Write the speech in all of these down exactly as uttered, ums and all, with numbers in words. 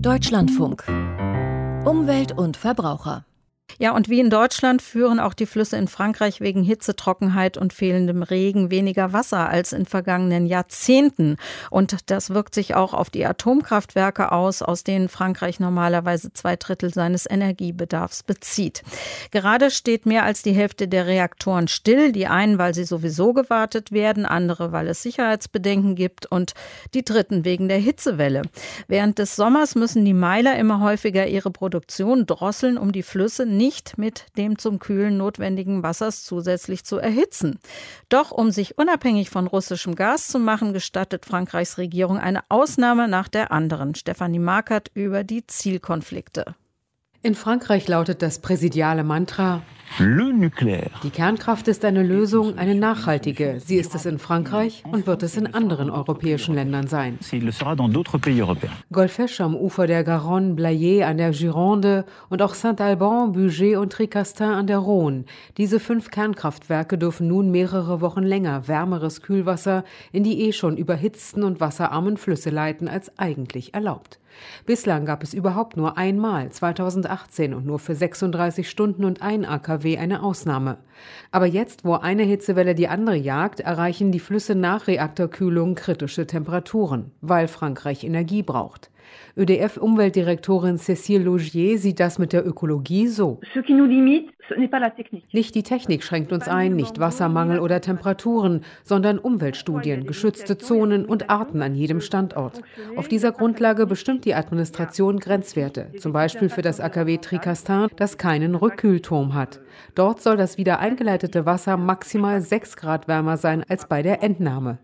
Deutschlandfunk. Umwelt und Verbraucher. Ja, und wie in Deutschland führen auch die Flüsse in Frankreich wegen Hitze, Trockenheit und fehlendem Regen weniger Wasser als in vergangenen Jahrzehnten. Und das wirkt sich auch auf die Atomkraftwerke aus, aus denen Frankreich normalerweise zwei Drittel seines Energiebedarfs bezieht. Gerade steht mehr als die Hälfte der Reaktoren still. Die einen, weil sie sowieso gewartet werden, andere, weil es Sicherheitsbedenken gibt und die dritten wegen der Hitzewelle. Während des Sommers müssen die Meiler immer häufiger ihre Produktion drosseln, um die Flüsse nicht mit dem zum Kühlen notwendigen Wassers zusätzlich zu erhitzen. Doch um sich unabhängig von russischem Gas zu machen, gestattet Frankreichs Regierung eine Ausnahme nach der anderen. Stefanie Markert über die Zielkonflikte. In Frankreich lautet das präsidiale Mantra: Le nucléaire. Die Kernkraft ist eine Lösung, eine nachhaltige. Sie ist es in Frankreich und wird es in anderen europäischen Ländern sein. Golfech am Ufer der Garonne, Blayais an der Gironde und auch Saint-Alban, Bugey und Tricastin an der Rhône. Diese fünf Kernkraftwerke dürfen nun mehrere Wochen länger wärmeres Kühlwasser in die eh schon überhitzten und wasserarmen Flüsse leiten als eigentlich erlaubt. Bislang gab es überhaupt nur einmal, zweitausendachtzehn, und nur für sechsunddreißig Stunden und ein A K W eine Ausnahme. Aber jetzt, wo eine Hitzewelle die andere jagt, erreichen die Flüsse nach Reaktorkühlung kritische Temperaturen, weil Frankreich Energie braucht. Ö D F-Umweltdirektorin Cécile Laugier sieht das mit der Ökologie so. Nicht die Technik schränkt uns ein, nicht Wassermangel oder Temperaturen, sondern Umweltstudien, geschützte Zonen und Arten an jedem Standort. Auf dieser Grundlage bestimmt die Administration Grenzwerte, zum Beispiel für das A K W Tricastin, das keinen Rückkühlturm hat. Dort soll das wieder eingeleitete Wasser maximal sechs Grad wärmer sein als bei der Entnahme.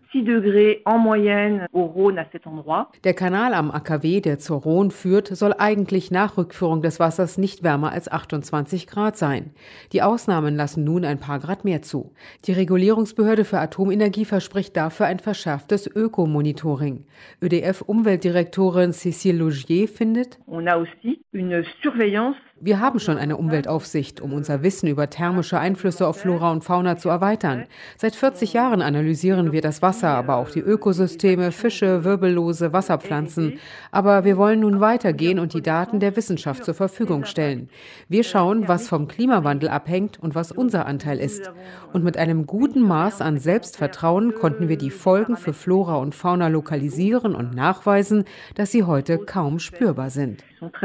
Der Kanal am A K W, der zur Rhône führt, soll eigentlich nach Rückführung des Wassers nicht wärmer als achtundzwanzig Grad sein. Die Ausnahmen lassen nun ein paar Grad mehr zu. Die Regulierungsbehörde für Atomenergie verspricht dafür ein verschärftes Ökomonitoring. Ö D F-Umweltdirektorin Cécile Laugier findet: Wir haben schon eine Umweltaufsicht, um unser Wissen über thermische Einflüsse auf Flora und Fauna zu erweitern. Seit vierzig Jahren analysieren wir das Wasser, aber auch die Ökosysteme, Fische, Wirbellose, Wasserpflanzen. Aber wir wollen nun weitergehen und die Daten der Wissenschaft zur Verfügung stellen. Wir schauen, was vom Klimawandel abhängt und was unser Anteil ist. Und mit einem guten Maß an Selbstvertrauen konnten wir die Folgen für Flora und Fauna lokalisieren und nachweisen, dass sie heute kaum spürbar sind.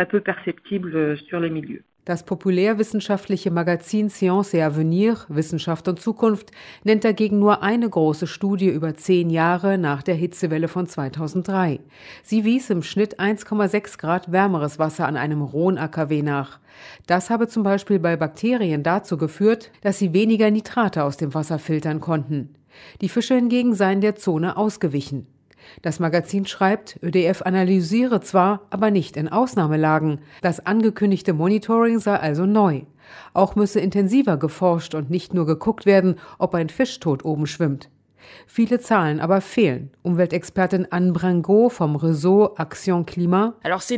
Das populärwissenschaftliche Magazin Science et Avenir, Wissenschaft und Zukunft, nennt dagegen nur eine große Studie über zehn Jahre nach der Hitzewelle von zweitausenddrei. Sie wies im Schnitt eins Komma sechs Grad wärmeres Wasser an einem Rhône-A K W nach. Das habe zum Beispiel bei Bakterien dazu geführt, dass sie weniger Nitrate aus dem Wasser filtern konnten. Die Fische hingegen seien der Zone ausgewichen. Das Magazin schreibt, Ö D F analysiere zwar, aber nicht in Ausnahmelagen. Das angekündigte Monitoring sei also neu. Auch müsse intensiver geforscht und nicht nur geguckt werden, ob ein Fisch tot oben schwimmt. Viele Zahlen aber fehlen. Umweltexpertin Anne Bringot vom Réseau Action Climat.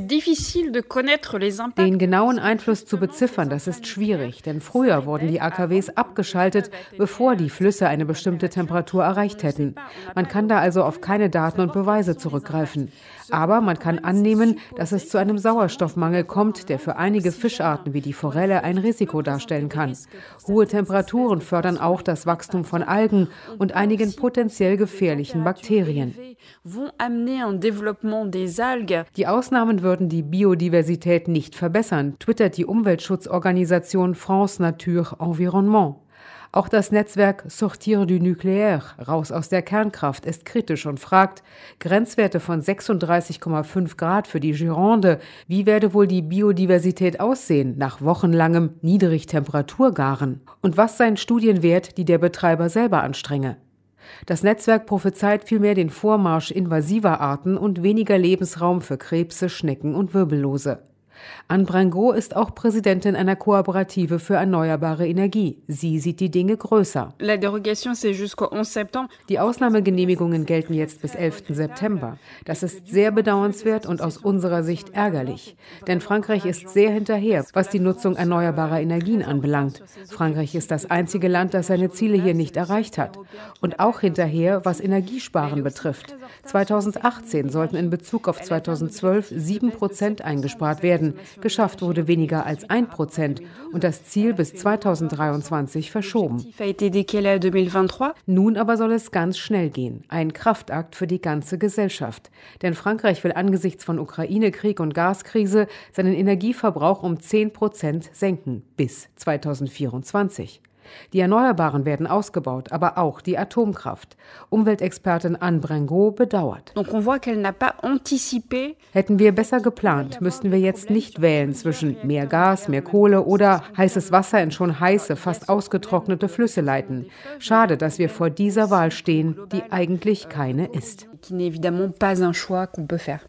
Den genauen Einfluss zu beziffern, das ist schwierig, denn früher wurden die A K Ws abgeschaltet, bevor die Flüsse eine bestimmte Temperatur erreicht hätten. Man kann da also auf keine Daten und Beweise zurückgreifen. Aber man kann annehmen, dass es zu einem Sauerstoffmangel kommt, der für einige Fischarten wie die Forelle ein Risiko darstellen kann. Hohe Temperaturen fördern auch das Wachstum von Algen und einigen potenziell gefährlichen Bakterien. Die Ausnahmen würden die Biodiversität nicht verbessern, twittert die Umweltschutzorganisation France Nature Environnement. Auch das Netzwerk Sortir du Nucléaire, raus aus der Kernkraft, ist kritisch und fragt: Grenzwerte von sechsunddreißig Komma fünf Grad für die Gironde, wie werde wohl die Biodiversität aussehen nach wochenlangem Niedrigtemperaturgaren? Und was seien Studien wert, die der Betreiber selber anstrenge? Das Netzwerk prophezeit vielmehr den Vormarsch invasiver Arten und weniger Lebensraum für Krebse, Schnecken und Wirbellose. Anne Bringot ist auch Präsidentin einer Kooperative für erneuerbare Energie. Sie sieht die Dinge größer. Die Ausnahmegenehmigungen gelten jetzt bis elften September. Das ist sehr bedauernswert und aus unserer Sicht ärgerlich. Denn Frankreich ist sehr hinterher, was die Nutzung erneuerbarer Energien anbelangt. Frankreich ist das einzige Land, das seine Ziele hier nicht erreicht hat. Und auch hinterher, was Energiesparen betrifft. zweitausendachtzehn sollten in Bezug auf zweitausendzwölf sieben Prozent eingespart werden. Geschafft wurde weniger als ein Prozent und das Ziel bis zweitausenddreiundzwanzig verschoben. Nun aber soll es ganz schnell gehen. Ein Kraftakt für die ganze Gesellschaft. Denn Frankreich will angesichts von Ukraine-Krieg und Gaskrise seinen Energieverbrauch um zehn Prozent senken bis zweitausendvierundzwanzig. Die Erneuerbaren werden ausgebaut, aber auch die Atomkraft. Umweltexpertin Anne Bringot bedauert. Hätten wir besser geplant, müssten wir jetzt nicht wählen zwischen mehr Gas, mehr Kohle oder heißes Wasser in schon heiße, fast ausgetrocknete Flüsse leiten. Schade, dass wir vor dieser Wahl stehen, die eigentlich keine ist.